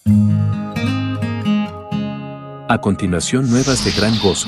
A continuación, nuevas de gran gozo.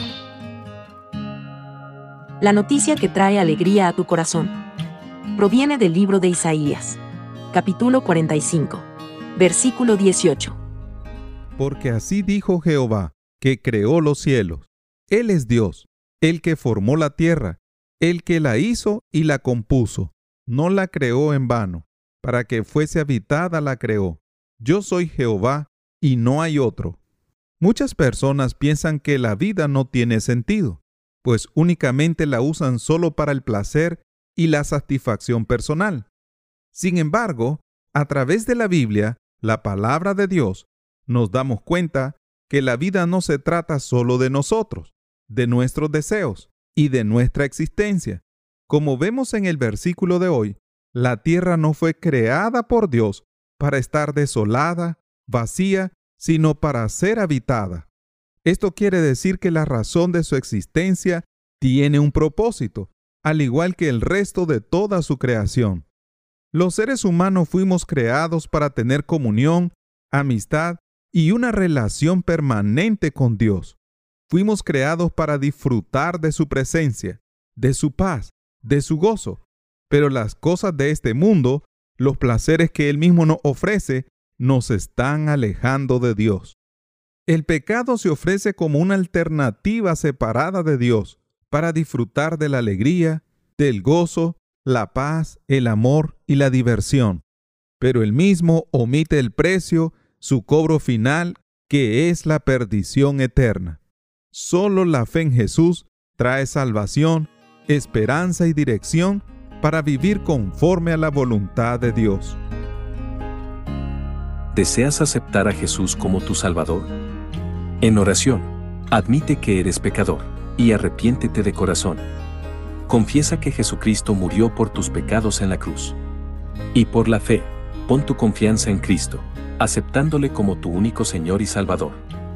La noticia que trae alegría a tu corazón proviene del libro de Isaías, capítulo 45, versículo 18. Porque así dijo Jehová, que creó los cielos. Él es Dios, el que formó la tierra, el que la hizo y la compuso. No la creó en vano, para que fuese habitada la creó. Yo soy Jehová, y no hay otro. Muchas personas piensan que la vida no tiene sentido, pues únicamente la usan solo para el placer y la satisfacción personal. Sin embargo, a través de la Biblia, la palabra de Dios, nos damos cuenta que la vida no se trata solo de nosotros, de nuestros deseos y de nuestra existencia. Como vemos en el versículo de hoy, la tierra no fue creada por Dios para estar desolada, vacía, sino para ser habitada. Esto quiere decir que la razón de su existencia tiene un propósito, al igual que el resto de toda su creación. Los seres humanos fuimos creados para tener comunión, amistad y una relación permanente con Dios. Fuimos creados para disfrutar de su presencia, de su paz, de su gozo. Pero las cosas de este mundo, los placeres que Él mismo nos ofrece, nos están alejando de Dios. El pecado se ofrece como una alternativa separada de Dios para disfrutar de la alegría, del gozo, la paz, el amor y la diversión. Pero Él mismo omite el precio, su cobro final, que es la perdición eterna. Solo la fe en Jesús trae salvación, esperanza y dirección para vivir conforme a la voluntad de Dios. ¿Deseas aceptar a Jesús como tu Salvador? En oración, admite que eres pecador y arrepiéntete de corazón. Confiesa que Jesucristo murió por tus pecados en la cruz. Y por la fe, pon tu confianza en Cristo, aceptándole como tu único Señor y Salvador.